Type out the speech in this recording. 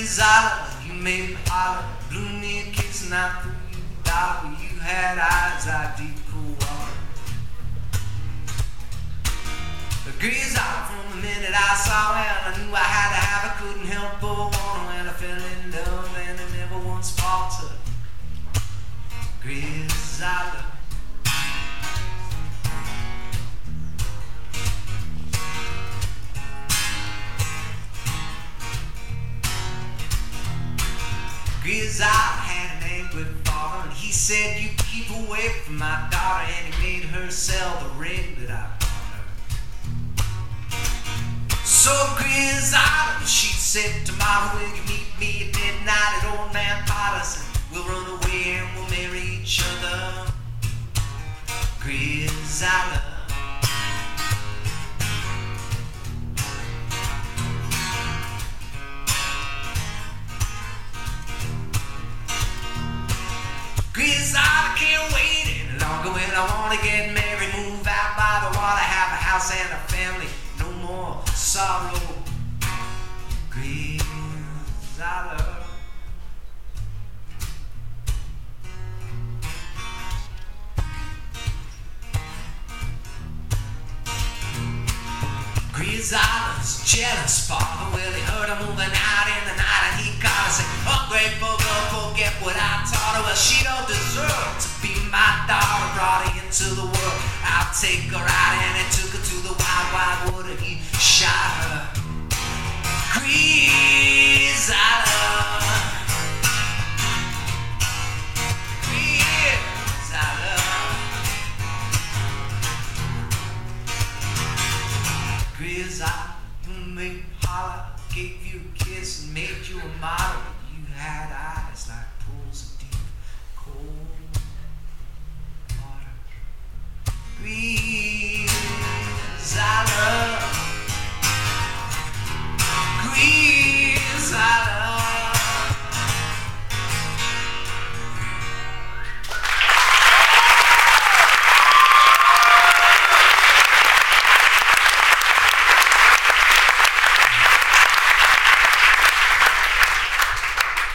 Grizzala, you made me holler. Blew me a kiss and I threw you a dollar. You had eyes like deep cool water. Grizzala, from the minute I saw her, I knew I had to have her. Couldn't help but want her when I fell in love, and I never once faltered. Grizzala. Grizzala had an angry father, and he said, you keep away from my daughter, and he made her sell the ring that I bought her. So Grizzala, she said, tomorrow will you meet me at midnight at Old Man Potter's, and we'll run away and we'll marry each other. Grizzala. Grizzala, can't wait any longer when I wanna get married, move out by the water, have a house and a family, no more sorrow. Grizzala. Grizzala's jealous father, well, he heard her moving out in the night, and he called her, said, ungrateful girl, forget what I taught her. Well, she don't deserve to be my daughter. Brought her into the world, I'll take her out, and he took her to the wide, wide wood, and he shot her. Grizzala.